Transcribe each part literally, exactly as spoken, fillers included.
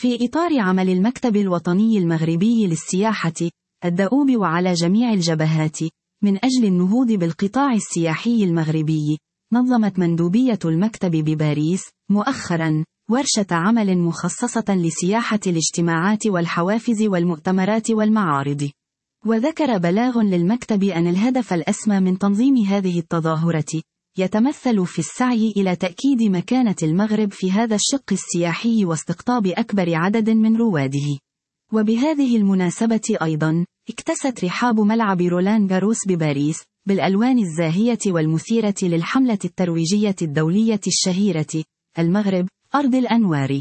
في إطار عمل المكتب الوطني المغربي للسياحة الدؤوب وعلى جميع الجبهات من أجل النهوض بالقطاع السياحي المغربي، نظمت مندوبية المكتب بباريس مؤخرا ورشة عمل مخصصة لسياحة الاجتماعات والحوافز والمؤتمرات والمعارض. وذكر بلاغ للمكتب أن الهدف الأسمى من تنظيم هذه التظاهرة يتمثل في السعي إلى تأكيد مكانة المغرب في هذا الشق السياحي واستقطاب أكبر عدد من رواده. وبهذه المناسبة أيضا اكتست رحاب ملعب رولان جاروس بباريس بالألوان الزاهية والمثيرة للحملة الترويجية الدولية الشهيرة المغرب أرض الأنوار.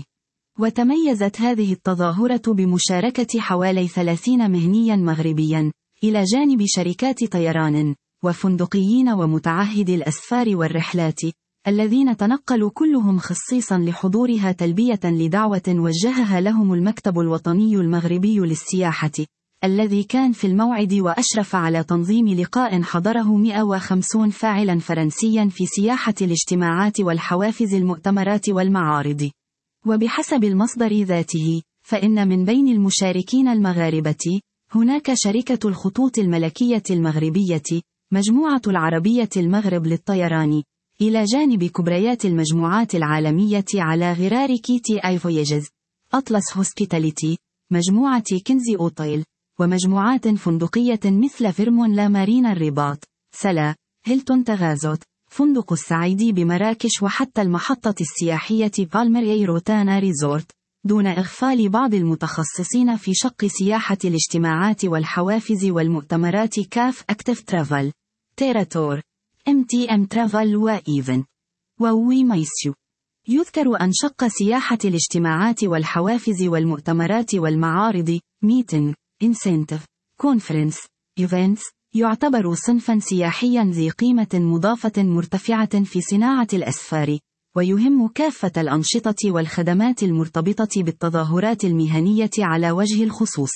وتميزت هذه التظاهرة بمشاركة حوالي ثلاثين مهنيا مغربيا إلى جانب شركات طيران وفندقيين ومتعهدي الأسفار والرحلات، الذين تنقلوا كلهم خصيصا لحضورها تلبية لدعوة وجهها لهم المكتب الوطني المغربي للسياحة، الذي كان في الموعد وأشرف على تنظيم لقاء حضره مئة وخمسين فاعلا فرنسيا في سياحة الاجتماعات والحوافز المؤتمرات والمعارض. وبحسب المصدر ذاته، فإن من بين المشاركين المغاربة هناك شركة الخطوط الملكية المغربية، مجموعة العربية المغرب للطيران، إلى جانب كبريات المجموعات العالمية على غرار كي تي آي فويجز، أطلس هوسبيتاليتي، مجموعة كنزي أوتيل، ومجموعات فندقية مثل فيرمون لا مارينا الرباط، سلا، هيلتون تغازوت، فندق السعيدي بمراكش، وحتى المحطة السياحية بالميري روتانا ريزورت، دون إغفال بعض المتخصصين في شق سياحة الاجتماعات والحوافز والمؤتمرات كاف أكتف ترافل، تيراتور، ام تي ام ترافل وإيفنت، ووي مايسيو. يذكر أن شق سياحة الاجتماعات والحوافز والمؤتمرات والمعارض ميتنج، انسنتيف، كونفرنس، ايفنتس يعتبر صنفا سياحيا ذي قيمة مضافة مرتفعة في صناعة الأسفار، ويهم كافة الأنشطة والخدمات المرتبطة بالتظاهرات المهنية على وجه الخصوص.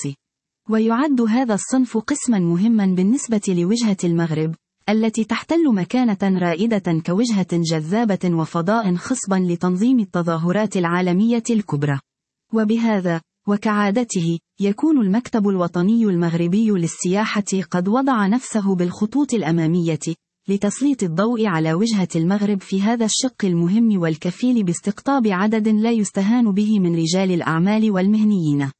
ويعد هذا الصنف قسما مهما بالنسبة لوجهة المغرب، التي تحتل مكانة رائدة كوجهة جذابة وفضاء خصبا لتنظيم التظاهرات العالمية الكبرى. وبهذا وكعادته يكون المكتب الوطني المغربي للسياحة قد وضع نفسه بالخطوط الأمامية لتسليط الضوء على وجهة المغرب في هذا الشق المهم والكفيل باستقطاب عدد لا يستهان به من رجال الأعمال والمهنيين.